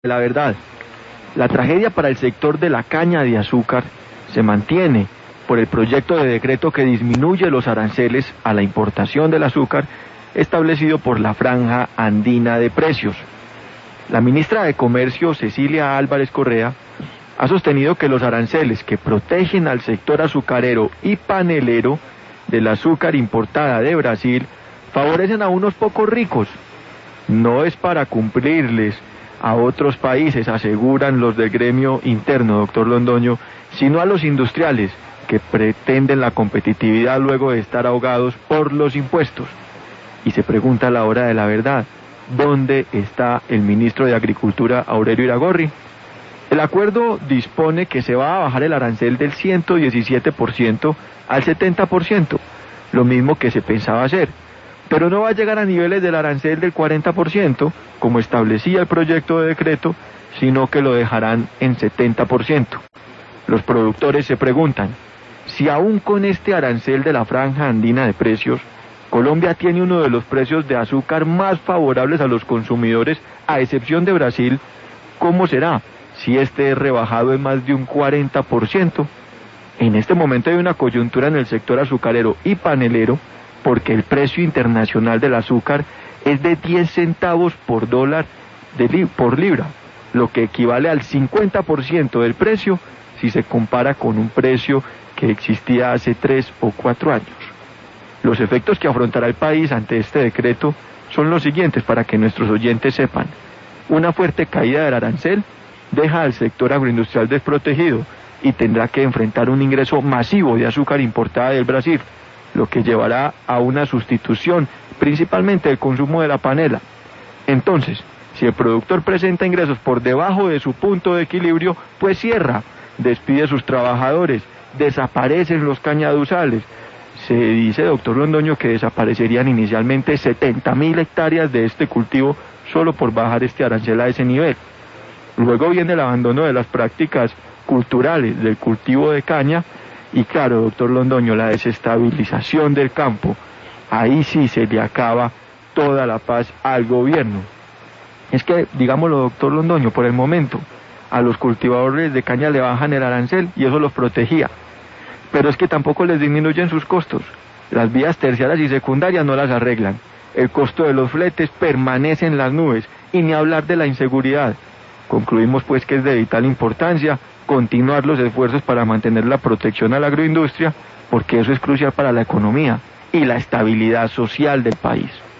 La verdad, la tragedia para el sector de la caña de azúcar se mantiene por el proyecto de decreto que disminuye los aranceles a la importación del azúcar establecido por la Franja Andina de Precios. La ministra de Comercio, Cecilia Álvarez Correa, ha sostenido que los aranceles que protegen al sector azucarero y panelero del azúcar importada de Brasil favorecen a unos pocos ricos. No es para cumplirles a otros países, aseguran los del gremio interno, doctor Londoño, sino a los industriales que pretenden la competitividad luego de estar ahogados por los impuestos. Y se pregunta a la hora de la verdad, ¿dónde está el ministro de Agricultura, Aurelio Iragorri? El acuerdo dispone que se va a bajar el arancel del 117% al 70%, lo mismo que se pensaba hacer, pero no va a llegar a niveles del arancel del 40%, como establecía el proyecto de decreto, sino que lo dejarán en 70%. Los productores se preguntan, si aún con este arancel de la Franja Andina de Precios, Colombia tiene uno de los precios de azúcar más favorables a los consumidores, a excepción de Brasil, ¿cómo será si este es rebajado en más de un 40%? En este momento hay una coyuntura en el sector azucarero y panelero, porque el precio internacional del azúcar es de 10 centavos por dólar por libra, lo que equivale al 50% del precio si se compara con un precio que existía hace 3 o 4 años. Los efectos que afrontará el país ante este decreto son los siguientes para que nuestros oyentes sepan. Una fuerte caída del arancel deja al sector agroindustrial desprotegido y tendrá que enfrentar un ingreso masivo de azúcar importada del Brasil, lo que llevará a una sustitución, principalmente del consumo de la panela. Entonces, si el productor presenta ingresos por debajo de su punto de equilibrio, pues cierra, despide a sus trabajadores, desaparecen los cañaduzales. Se dice, doctor Londoño, que desaparecerían inicialmente 70.000 hectáreas de este cultivo solo por bajar este arancel a ese nivel. Luego viene el abandono de las prácticas culturales del cultivo de caña, y claro, doctor Londoño, la desestabilización del campo. Ahí sí se le acaba toda la paz al gobierno. Es que, digámoslo, doctor Londoño, por el momento, a los cultivadores de caña le bajan el arancel y eso los protegía. Pero es que tampoco les disminuyen sus costos. Las vías terciarias y secundarias no las arreglan. El costo de los fletes permanece en las nubes, y ni hablar de la inseguridad. Concluimos pues que es de vital importancia continuar los esfuerzos para mantener la protección a la agroindustria, porque eso es crucial para la economía y la estabilidad social del país.